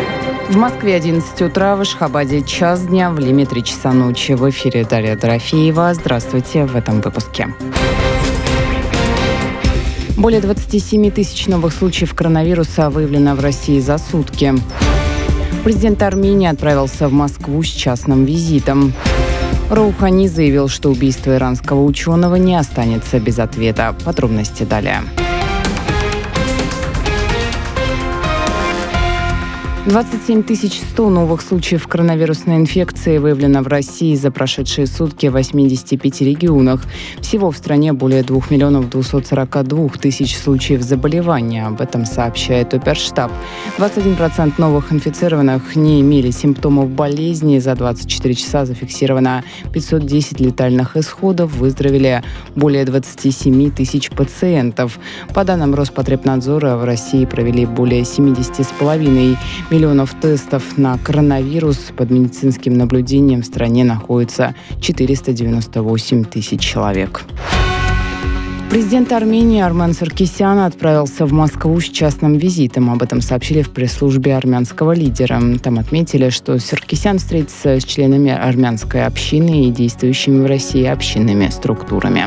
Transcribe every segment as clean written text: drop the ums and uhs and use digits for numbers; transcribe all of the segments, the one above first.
В Москве 11 утра, в Ашхабаде час дня, в Лиме 3 часа ночи. В эфире Дарья Дорофеева. Здравствуйте в этом выпуске. Более 27 тысяч новых случаев коронавируса выявлено в России за сутки. Президент Армении отправился в Москву с частным визитом. Роухани заявил, что убийство иранского ученого не останется без ответа. Подробности далее. 27 100 новых случаев коронавирусной инфекции выявлено в России за прошедшие сутки в 85 регионах. Всего в стране более 2 242 000 случаев заболевания. Об этом сообщает Оперштаб. 21% новых инфицированных не имели симптомов болезни. За 24 часа зафиксировано 510 летальных исходов. Выздоровели более 27 000 пациентов. По данным Роспотребнадзора, в России провели более 70,5 миллионов тестов на коронавирус. Под медицинским наблюдением в стране находится 498 000 человек. Президент Армении Армен Саркисян отправился в Москву с частным визитом. Об этом сообщили в пресс-службе армянского лидера. Там отметили, что Саркисян встретится с членами армянской общины и действующими в России общинными структурами.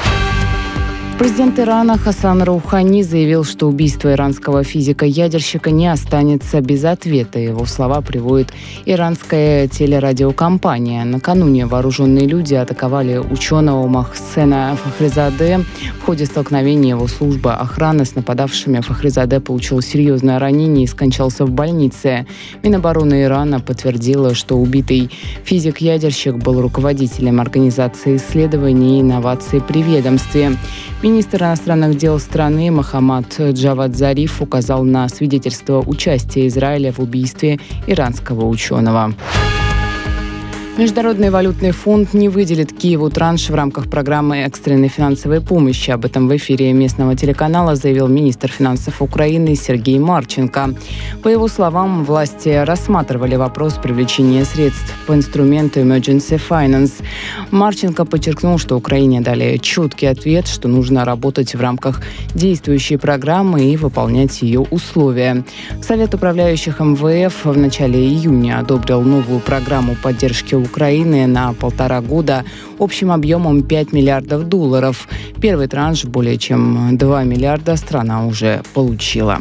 Президент Ирана Хасан Роухани заявил, что убийство иранского физика-ядерщика не останется без ответа. Его слова приводит иранская телерадиокомпания. Накануне вооруженные люди атаковали ученого Мохсена Фахризаде. В ходе столкновения его служба охраны с нападавшими Фахризаде получил серьезное ранение и скончался в больнице. Минобороны Ирана подтвердила, что убитый физик-ядерщик был руководителем Организации исследований и инноваций при ведомстве. Министр иностранных дел страны Мохаммад Джавад Зариф указал на свидетельство участия Израиля в убийстве иранского ученого. Международный валютный фонд не выделит Киеву транш в рамках программы экстренной финансовой помощи. Об этом в эфире местного телеканала заявил министр финансов Украины Сергей Марченко. По его словам, власти рассматривали вопрос привлечения средств по инструменту Emergency Finance. Марченко подчеркнул, что Украине дали четкий ответ, что нужно работать в рамках действующей программы и выполнять ее условия. Совет управляющих МВФ в начале июня одобрил новую программу поддержки Украины на 1,5 года общим объемом $5 миллиардов. Первый транш более чем 2 миллиарда страна уже получила.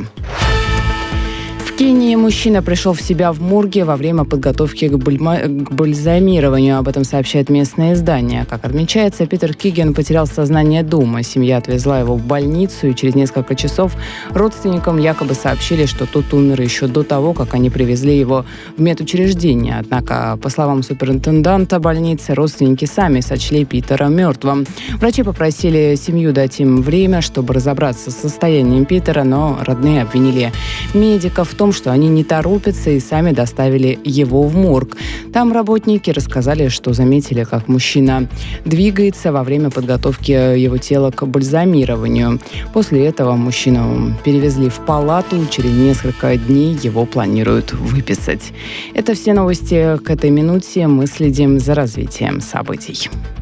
В Кении мужчина пришел в себя в морге во время подготовки к бальзамированию. Об этом сообщает местное издание. Как отмечается, Питер Киген потерял сознание дома. Семья отвезла его в больницу, и через несколько часов родственникам якобы сообщили, что тот умер еще до того, как они привезли его в медучреждение. Однако, по словам суперинтенданта больницы, родственники сами сочли Питера мертвым. Врачи попросили семью дать им время, чтобы разобраться с состоянием Питера, но родные обвинили медиков в том, что они не торопятся и сами доставили его в морг. Там работники рассказали, что заметили, как мужчина двигается во время подготовки его тела к бальзамированию. После этого мужчину перевезли в палату. Через несколько дней его планируют выписать. Это все новости к этой минуте. Мы следим за развитием событий.